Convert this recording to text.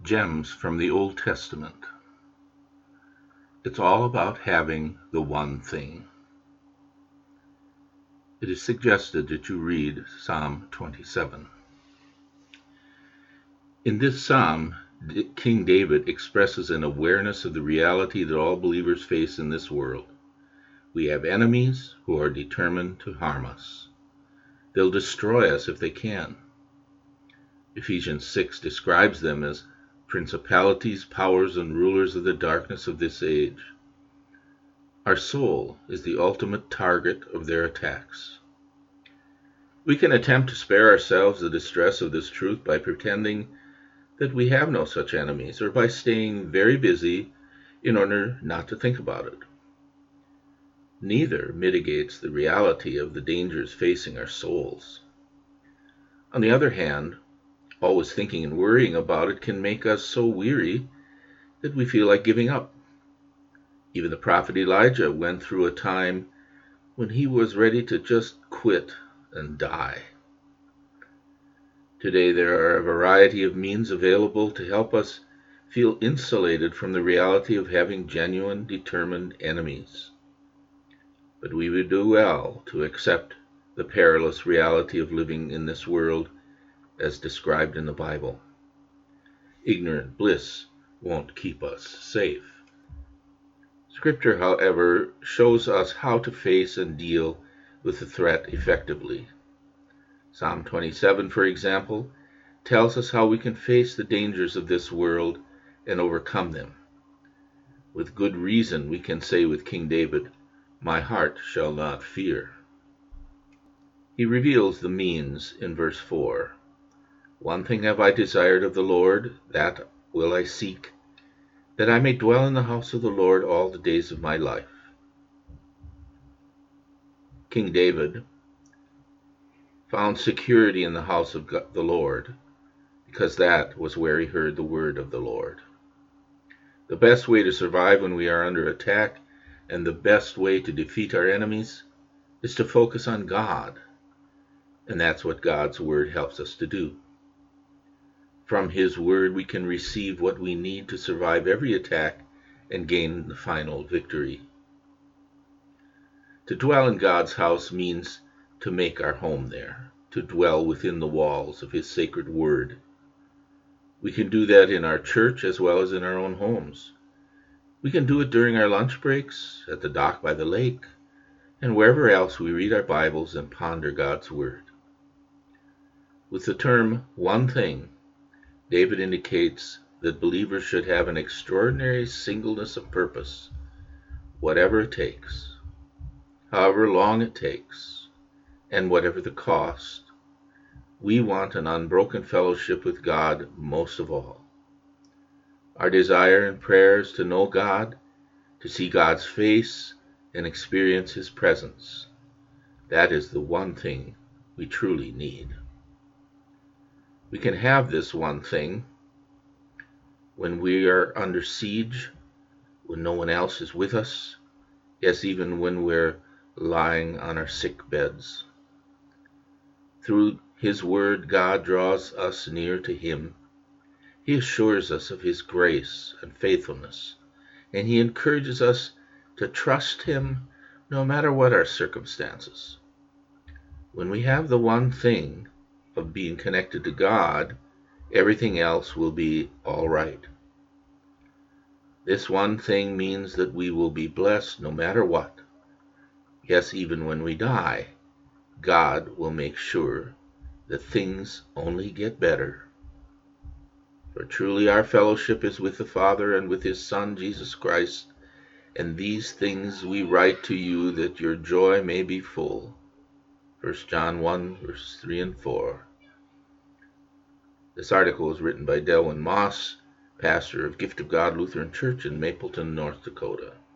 Gems from the Old Testament. It's all about having the one thing. It is suggested that you read Psalm 27. In this psalm, King David expresses an awareness of the reality that all believers face in this world. We have enemies who are determined to harm us. They'll destroy us if they can. Ephesians 6 describes them as principalities, powers, and rulers of the darkness of this age. Our soul is the ultimate target of their attacks. We can attempt to spare ourselves the distress of this truth by pretending that we have no such enemies, or by staying very busy in order not to think about it. Neither mitigates the reality of the dangers facing our souls. On the other hand, always thinking and worrying about it can make us so weary that we feel like giving up. Even the prophet Elijah went through a time when he was ready to just quit and die. Today there are a variety of means available to help us feel insulated from the reality of having genuine, determined enemies. But we would do well to accept the perilous reality of living in this world as described in the Bible. Ignorant bliss won't keep us safe. Scripture, however, shows us how to face and deal with the threat effectively. Psalm 27, for example, tells us how we can face the dangers of this world and overcome them. With good reason, we can say with King David, "My heart shall not fear." He reveals the means in verse 4. "One thing have I desired of the Lord, that will I seek, that I may dwell in the house of the Lord all the days of my life." King David found security in the house of the Lord, because that was where he heard the word of the Lord. The best way to survive when we are under attack, and the best way to defeat our enemies, is to focus on God, and that's what God's word helps us to do. From his word we can receive what we need to survive every attack and gain the final victory. To dwell in God's house means to make our home there, to dwell within the walls of his sacred word. We can do that in our church as well as in our own homes. We can do it during our lunch breaks, at the dock by the lake, and wherever else we read our Bibles and ponder God's word. With the term "one thing," David indicates that believers should have an extraordinary singleness of purpose, whatever it takes, however long it takes, and whatever the cost. We want an unbroken fellowship with God most of all. Our desire and prayer is to know God, to see God's face, and experience his presence. That is the one thing we truly need. We can have this one thing when we are under siege, when no one else is with us, yes, even when we're lying on our sick beds. Through his word, God draws us near to him. He assures us of his grace and faithfulness, and he encourages us to trust him no matter what our circumstances. When we have the one thing of being connected to God, everything else will be all right. This one thing means that we will be blessed no matter what. Yes, even when we die, God will make sure that things only get better. For truly our fellowship is with the Father and with his Son, Jesus Christ, and these things we write to you that your joy may be full. 1 John 1, verse 3 and 4. This article was written by Delwyn Moss, pastor of Gift of God Lutheran Church in Mapleton, North Dakota.